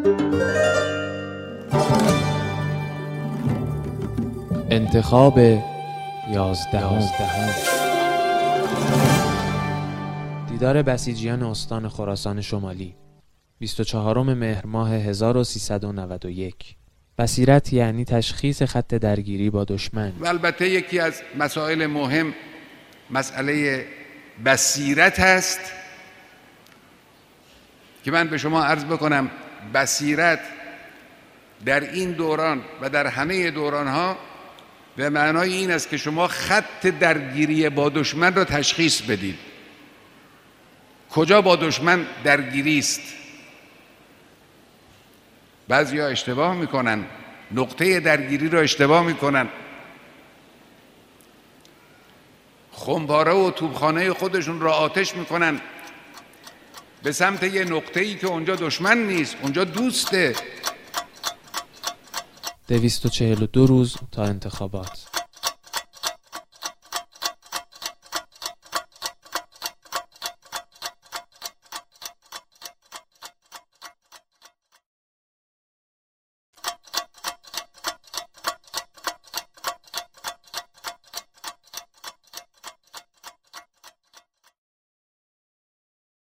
انتخاب 11 دیدار بسیجیان استان خراسان شمالی 24 مهر ماه 1391. بصیرت یعنی تشخیص خط درگیری با دشمن. و البته یکی از مسائل مهم مسئله بصیرت است که من به شما عرض بکنم بصیرت در این دوران و در همه دورانها به معنای این است که شما خط درگیری با دشمن را تشخیص بدید. کجا با دشمن درگیری است؟ بعضیا اشتباه میکنن، نقطه درگیری را اشتباه میکنن، خمپاره و توپخانه خودشون را آتش میکنن به سمت یه نقطه‌ای که اونجا دشمن نیست، اونجا دوسته. 242 روز تا انتخابات.